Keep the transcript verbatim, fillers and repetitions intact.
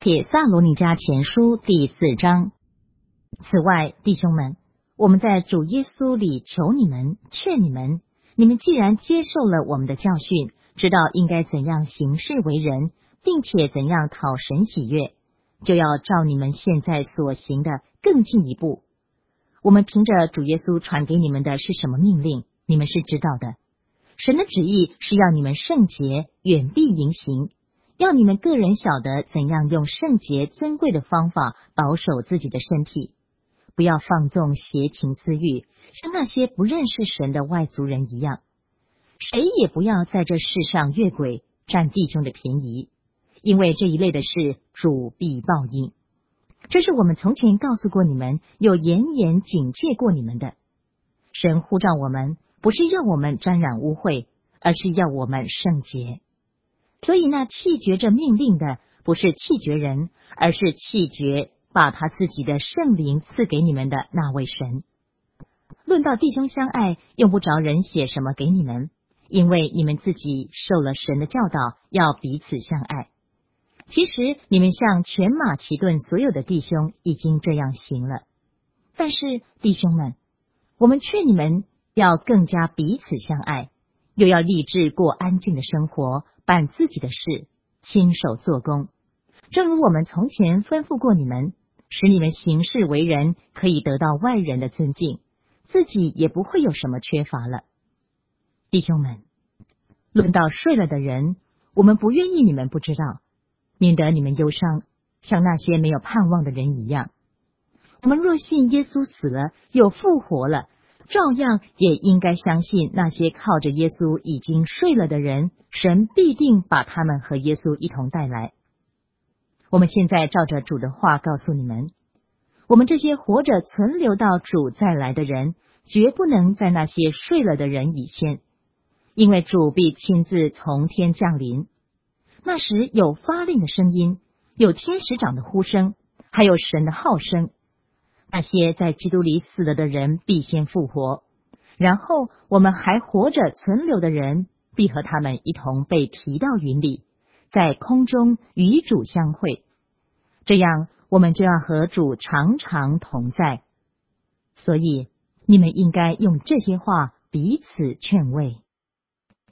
帖撒罗尼迦前书第四章。此外，弟兄们，我们在主耶稣里求你们，劝你们，你们既然接受了我们的教训，知道应该怎样行事为人，并且怎样讨神喜悦，就要照你们现在所行的更进一步。我们凭着主耶稣传给你们的是什么命令，你们是知道的。神的旨意是要你们圣洁，远避淫行，要你们个人晓得怎样用圣洁尊贵的方法保守自己的身体，不要放纵邪情私欲，像那些不认识神的外族人一样。谁也不要在这世上越轨，占弟兄的便宜，因为这一类的事主必报应。这是我们从前告诉过你们，又严严警戒过你们的。神呼召我们，不是要我们沾染污秽，而是要我们圣洁。所以那弃绝这命令的，不是弃绝人，而是弃绝把他自己的圣灵赐给你们的那位神。论到弟兄相爱，用不着人写什么给你们，因为你们自己受了神的教导，要彼此相爱。其实你们像全马其顿所有的弟兄已经这样行了。但是弟兄们，我们劝你们要更加彼此相爱，又要立志过安静的生活，办自己的事，亲手做工，正如我们从前吩咐过你们，使你们行事为人可以得到外人的尊敬，自己也不会有什么缺乏了。弟兄们，论到睡了的人，我们不愿意你们不知道，免得你们忧伤，像那些没有盼望的人一样。我们若信耶稣死了又复活了，照样也应该相信那些靠着耶稣已经睡了的人，神必定把他们和耶稣一同带来。我们现在照着主的话告诉你们，我们这些活着存留到主再来的人，绝不能在那些睡了的人以先，因为主必亲自从天降临。那时有发令的声音，有天使长的呼声，还有神的号声。那些在基督里死了的人必先复活，然后我们还活着存留的人，必和他们一同被提到云里，在空中与主相会。这样我们就要和主常常同在。所以你们应该用这些话彼此劝慰。